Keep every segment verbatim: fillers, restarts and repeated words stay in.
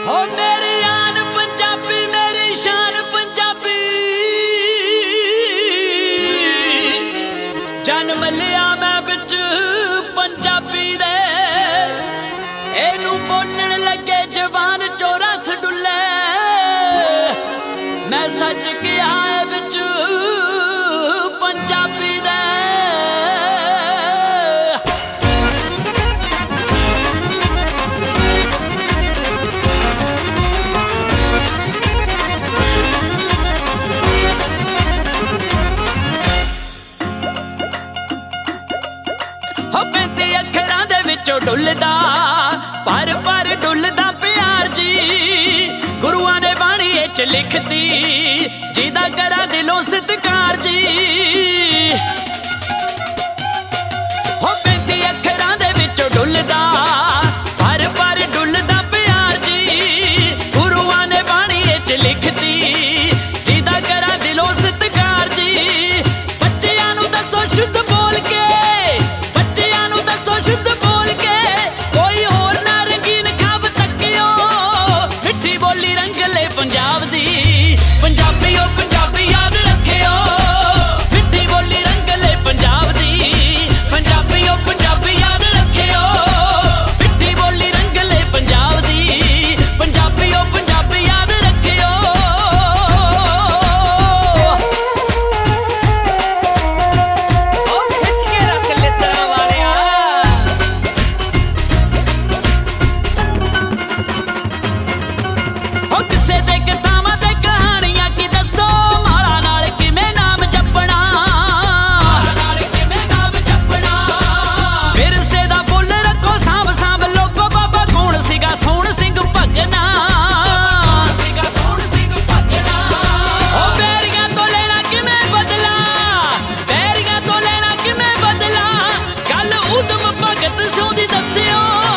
हो मेरी आन पंजाबी मेरी शान पंजाबी जन्म लिया मैं बिच पंजाबी दे एनू बोलण लगे जवान चौरस डुले मैं सच किया है बिच पंजाबी दे डुलदा पर पर डुलदा प्यार जी गुरुआं ने बाणी च लिखती जिदा करा दिलों सत्कार जी हो पैंती अखरां दे विचों डुलदा पर पर डुलदा प्यार जी गुरुआं ने बाणी च लिखती जिदा करा दिलों सत्कार जी बच्चियां नूं दसो शुद्ध बोल के बच्चियां नूं दसो शुद्ध पंजाब दी पंजाबी ओ पंजाबी याद रखियो मिठी बोली रंगले पंजाब दी पंजाबी ओ पंजाबी याद रखियो मिठी बोली रंगले पंजाब दी पंजाबी ओ पंजाबी याद रखियो ओ खिच के रख ले तेरा वालिया ओ किसे दे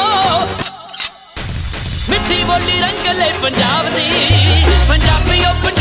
मिठी बोली रंगले पंजाब दी पंजाबी ओ